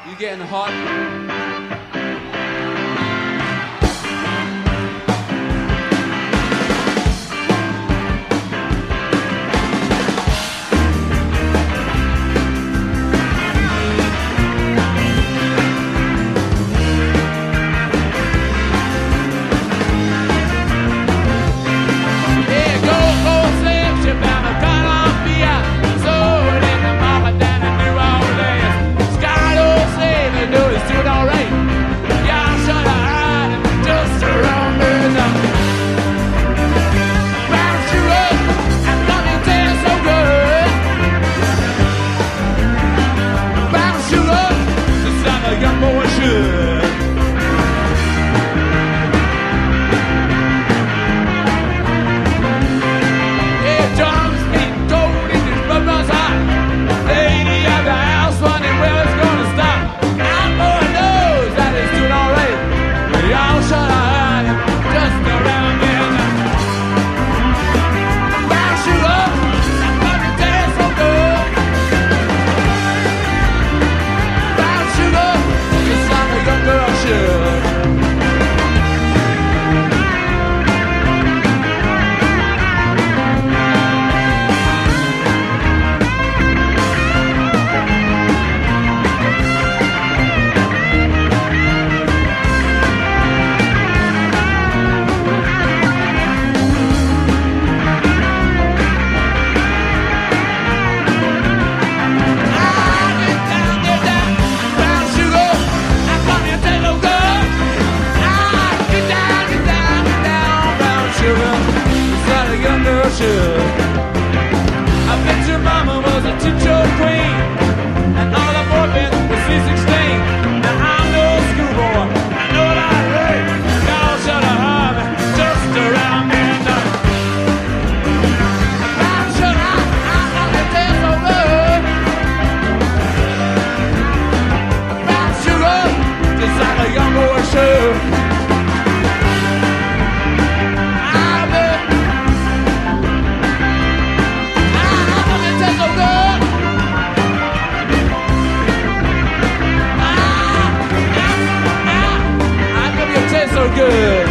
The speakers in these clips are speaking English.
You getting hot? I bet your mama was a teacher queen, and all the boyfriends were C16. Now I'm no schoolboy, I know what I heard. Y'all should have heard me just around midnight. I'm sure I'm gonna tell so good about sugar, just like a young boy should. So good.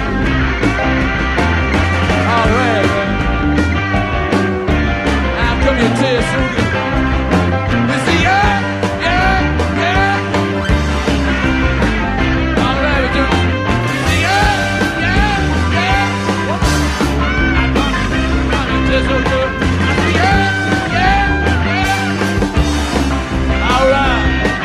All right, man. How come you taste so good? You see, yeah. All right, we do. See, yeah. How come you taste so good? I see, yeah. All right.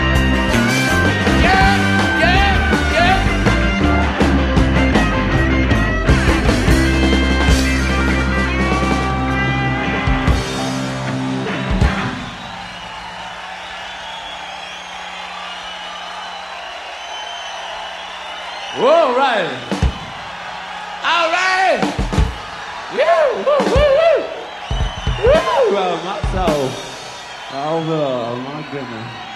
All right. All right. Woo, woo, woo, woo. Woo, my soul. Oh, my goodness.